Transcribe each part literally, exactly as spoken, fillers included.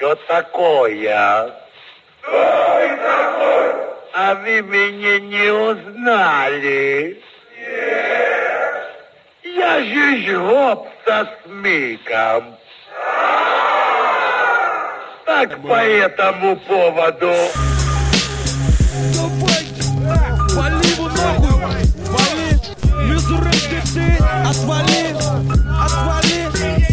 Что такое? Кто вы такой? А вы меня не узнали? Нет. Я же жгоб со смыком. Так по этому поводу. Давай, вали его нахуй, вали, Мизурек, ты, отвали, отвали.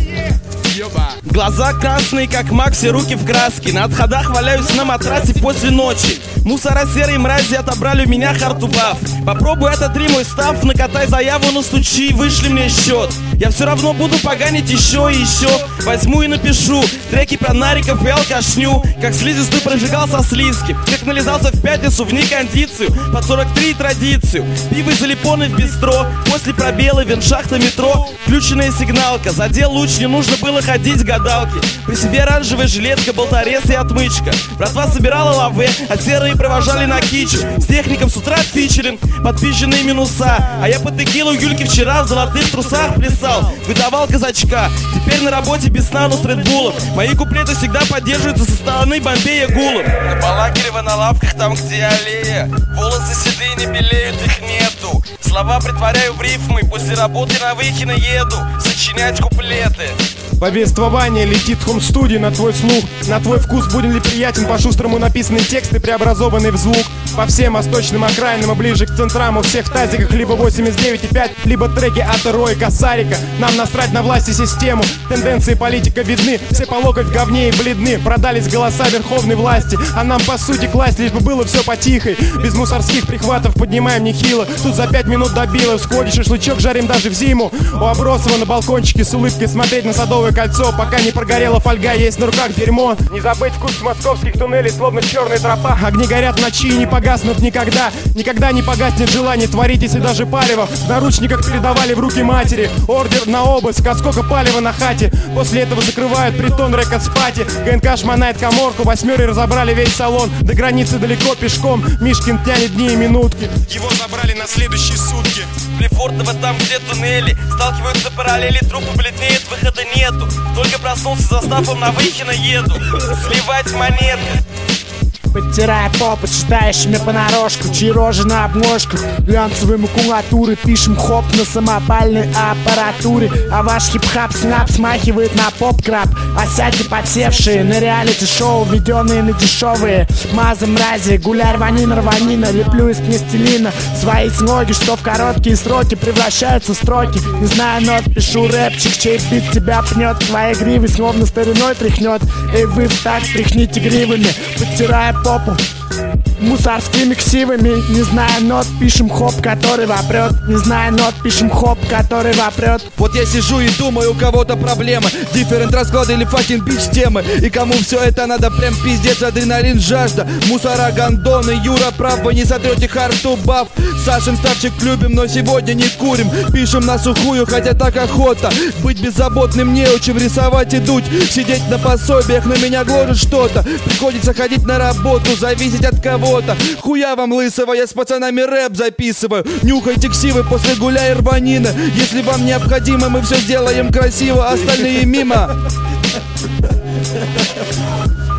Глаза красные, как Макс, все руки в краске. На отходах валяюсь на матрасе после ночи. Мусора серые мрази отобрали у меня хартубав. Попробуй ототри мой став, накатай заяву, настучи, вышли мне счет. Я все равно буду поганить еще и еще. Возьму и напишу треки про нариков и алкашню. Как слизистый прожигал со слизки, как нализался в пятницу в некондицию. Под сорок три традицию. Пиво из Алипоны в бистро. После пробела веншахта метро. Включенная сигналка. Задел луч, не нужно было ходить гадалки. При себе оранжевая жилетка, болторез и отмычка. Братва собирала лаве, а серые провожали на кичу. С техником с утра фичеринг, подписченные минуса. А я под текилу Юльки вчера в золотых трусах плясал. Выдавал казачка, теперь на работе без сна, но с редбулом. Мои куплеты всегда поддерживаются со стороны Бомбея гулом. На Балакирева на лавках, там где аллея. Волосы седые не белеют, их нету. Слова притворяю в рифмы, после работы на Выхино еду сочинять куплеты. Повествование летит в хом-студии на твой слух. На твой вкус будем ли приятен по-шустрому написанные тексты, преобразованные в звук. По всем восточным окраинам и ближе к центрам у всех в тазиках либо восемьдесят девять и пять, либо треки от Роя Косарика. Нам насрать на власть и систему, тенденции политика видны. Все по локоть в говне и бледны. Продались голоса верховной власти, а нам по сути класть, лишь бы было все потихой. Без мусорских прихватов поднимаем нехило. Тут за пять минут добило, всходишь шашлычок жарим даже в зиму. У Абросова на балкончике с улыбкой смотреть на Садовое кольцо. Пока не прогорела фольга, есть на руках дерьмо. Не забыть вкус московских туннелей, словно черная тропа. Огни горят в ночи и не погаснут никогда. Никогда не погаснет желание творить, если даже палево в наручниках передавали в руки матери. Ордер на обыск, а сколько палева на хате. После этого закрывают притон рекорд спати. ГНК шмонает каморку, восьмеры разобрали весь салон. До границы далеко пешком, Мишкин тянет дни и минутки. Его забрали на следующие сутки. Лефортово там, где туннели, сталкиваются параллели, трупы бледнеют, выхода нету. Только проснулся за стафом, на Выхино еду сливать монеты. Подтирая попу, читающими понарошку, чьи рожи на обложку, глянцевые макулатуры, пишем хоп на самопальной аппаратуре. А ваш хип-хап снап смахивает на поп-краб. А сядьте подсевшие на реалити-шоу, введенные на дешевые мазы мрази, гуляй рванина, рванина, леплю из пластилина свои ноги, что в короткие сроки превращаются в строки. Не знаю нот, пишу рэпчик, чей бит тебя пнет, твои гривы словно стариной тряхнет. Эй, вы так тряхните гривами, подтирая попу мусорскими ксивами. Не знаю нот, пишем хоп, который вопрет. Не знаю нот, пишем хоп, который вопрет. Вот я сижу и думаю, у кого-то проблема, дифферент расклады или факин бич темы. И кому все это надо, прям пиздец, адреналин, жажда. Мусора, гондоны, Юра прав, вы не сотрете харту баф. Сашин ставчик любим, но сегодня не курим. Пишем на сухую, хотя так охота быть беззаботным, не учим рисовать и дуть. Сидеть на пособиях, на меня гложет что-то. Приходится ходить на работу, зависеть от кого-то. Хуя вам лысого, я с пацанами рэп записываю. Нюхайте ксивы после гуляй рванина. Если вам необходимо, мы все сделаем красиво, остальные мимо.